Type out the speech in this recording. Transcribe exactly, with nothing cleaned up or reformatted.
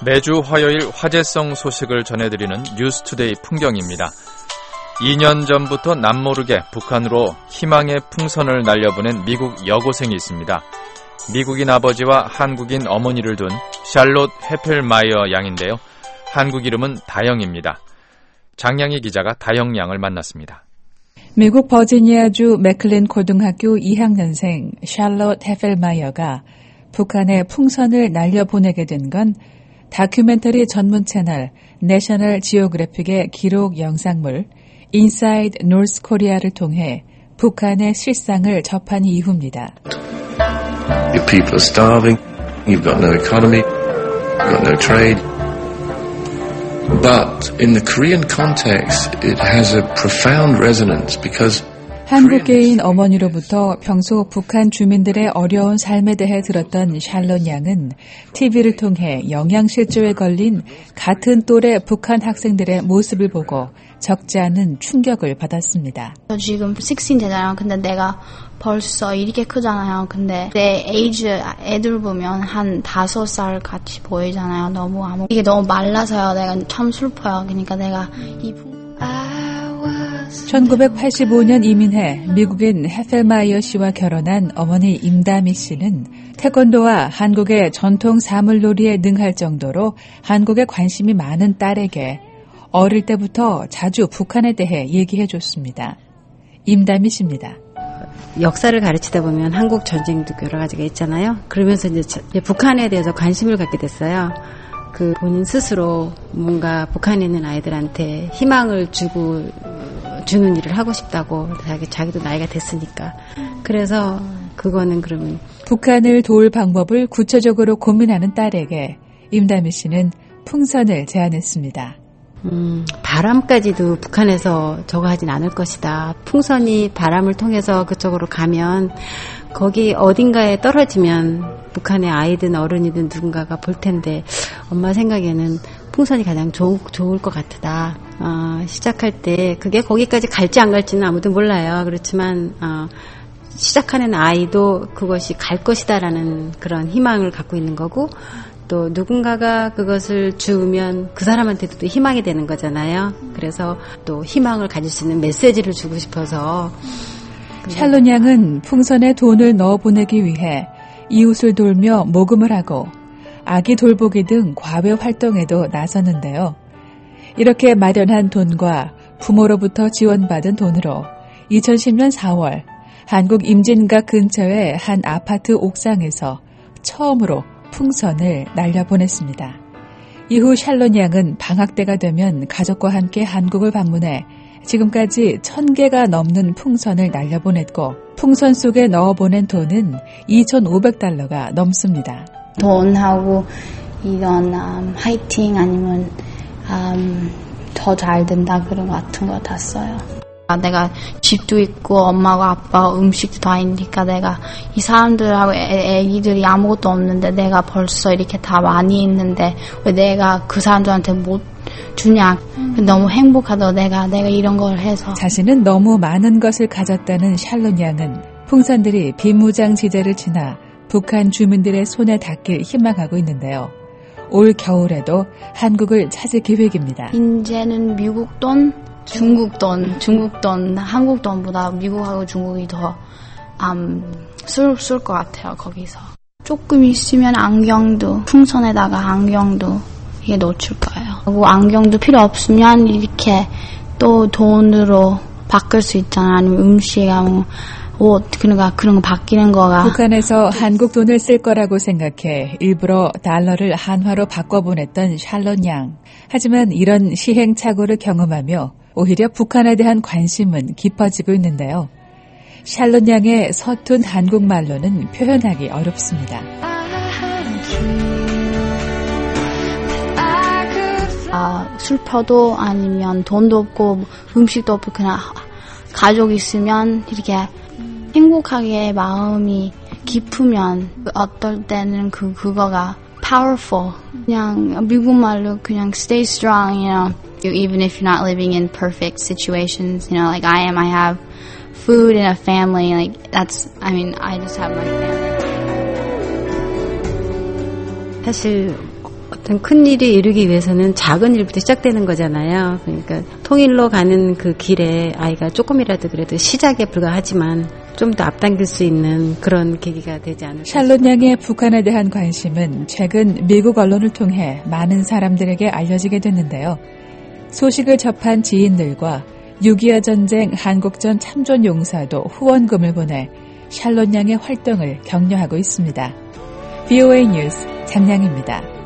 매주 화요일 화제성 소식을 전해드리는 뉴스투데이 풍경입니다. 이 년 전부터 남모르게 북한으로 희망의 풍선을 날려보낸 미국 여고생이 있습니다. 미국인 아버지와 한국인 어머니를 둔 샬롯 헤펠마이어 양인데요. 한국 이름은 다영입니다. 장량희 기자가 다영 양을 만났습니다. 미국 버지니아주 맥클린 고등학교 이 학년생 샬롯 헤펠마이어가 북한에 풍선을 날려보내게 된 건 다큐멘터리 전문 채널 내셔널 지오그래픽의 기록 영상물 인사이드 노스 코리아를 통해 북한의 실상을 접한 이후입니다. Your people are starving. You've got no economy. You've got no trade. But in the Korean context, it has a profound resonance because 한국계인 어머니로부터 평소 북한 주민들의 어려운 삶에 대해 들었던 샬롯 양은 티비를 통해 영양실조에 걸린 같은 또래 북한 학생들의 모습을 보고 적지 않은 충격을 받았습니다. 지금 십육 되잖아요. 근데 내가 벌써 이렇게 크잖아요. 근데 내 에이지 애들 보면 한 다섯 살 같이 보이잖아요. 너무 아무 이게 너무 말라서요. 내가 참 슬퍼요. 그러니까 내가 이 천구백팔십오 년 이민해 미국인 헤펠마이어 씨와 결혼한 어머니 임다미 씨는 태권도와 한국의 전통 사물놀이에 능할 정도로 한국에 관심이 많은 딸에게 어릴 때부터 자주 북한에 대해 얘기해 줬습니다. 임다미 씨입니다. 역사를 가르치다 보면 한국 전쟁도 여러 가지가 있잖아요. 그러면서 이제 북한에 대해서 관심을 갖게 됐어요. 그 본인 스스로 뭔가 북한에 있는 아이들한테 희망을 주고 주는 일을 하고 싶다고 자기, 자기도 나이가 됐으니까. 그래서 그거는 그러면 북한을 도울 방법을 구체적으로 고민하는 딸에게 임다미 씨는 풍선을 제안했습니다. 음, 바람까지도 북한에서 저거 하진 않을 것이다. 풍선이 바람을 통해서 그쪽으로 가면 거기 어딘가에 떨어지면 북한의 아이든 어른이든 누군가가 볼 텐데 엄마 생각에는 풍선이 가장 좋, 좋을 것 같다. 어, 시작할 때 그게 거기까지 갈지 안 갈지는 아무도 몰라요. 그렇지만 어, 시작하는 아이도 그것이 갈 것이다라는 그런 희망을 갖고 있는 거고 또 누군가가 그것을 주면 그 사람한테도 또 희망이 되는 거잖아요. 그래서 또 희망을 가질 수 있는 메시지를 주고 싶어서 샬롯 양은 풍선에 돈을 넣어 보내기 위해 이웃을 돌며 모금을 하고 아기 돌보기 등 과외 활동에도 나섰는데요. 이렇게 마련한 돈과 부모로부터 지원받은 돈으로 이천십 년 사월 한국 임진각 근처의 한 아파트 옥상에서 처음으로 풍선을 날려보냈습니다. 이후 샬롯 양은 방학 때가 되면 가족과 함께 한국을 방문해 지금까지 천 개가 넘는 풍선을 날려보냈고 풍선 속에 넣어보낸 돈은 이천오백 달러가 넘습니다. 돈하고 이런 음, 화이팅 아니면 음, 더 잘 된다 그런 것 같은 거 다 써요. 내가 집도 있고 엄마하고 아빠 음식도 다 있으니까 내가 이 사람들하고 애, 애기들이 아무것도 없는데 내가 벌써 이렇게 다 많이 있는데 왜 내가 그 사람들한테 못 주냐. 너무 행복하다. 내가 내가 이런 걸 해서. 자신은 너무 많은 것을 가졌다는 샬롯 양은 풍선들이 비무장지대를 지나 북한 주민들의 손에 닿길 희망하고 있는데요. 올 겨울에도 한국을 찾을 계획입니다. 이제는 미국 돈, 중국 돈, 중국 돈, 한국 돈보다 미국하고 중국이 더 음, 쓸, 쓸 것 같아요. 거기서. 조금 있으면 안경도, 풍선에다가 안경도 이게 놓칠 거예요. 그리고 안경도 필요 없으면 이렇게 또 돈으로 바꿀 수 있잖아요. 아니면 음식, 아니면 옷, 그러니까 그런 거 바뀌는 거가. 북한에서 한국 돈을 쓸 거라고 생각해 일부러 달러를 한화로 바꿔보냈던 샬롯 양. 하지만 이런 시행착오를 경험하며 오히려 북한에 대한 관심은 깊어지고 있는데요. 샬롯 양의 서툰 한국말로는 표현하기 어렵습니다. 아, 슬퍼도 아니면 돈도 없고 음식도 없고 그냥 가족 있으면 이렇게 행복하게 마음이 깊으면 어떨 때는 그 그거가 powerful. 그냥 미국말로 그냥 stay strong, you know. Even if you're not living in perfect situations, you know, like I am, I have food and a family. Like that's, I mean, I just have my family. 사실 어떤 큰 일이 이루기 위해서는 작은 일부터 시작되는 거잖아요. 그러니까 통일로 가는 그 길에 아이가 조금이라도 그래도 시작에 불과하지만 좀 더 앞당길 수 있는 그런 계기가 되지 않을까. 샬롯 양의 북한에 대한 관심은 최근 미국 언론을 통해 많은 사람들에게 알려지게 됐는데요. 소식을 접한 지인들과 육이오 전쟁 한국전 참전 용사도 후원금을 보내 샬롯 양의 활동을 격려하고 있습니다. 브이오에이 뉴스 장량입니다.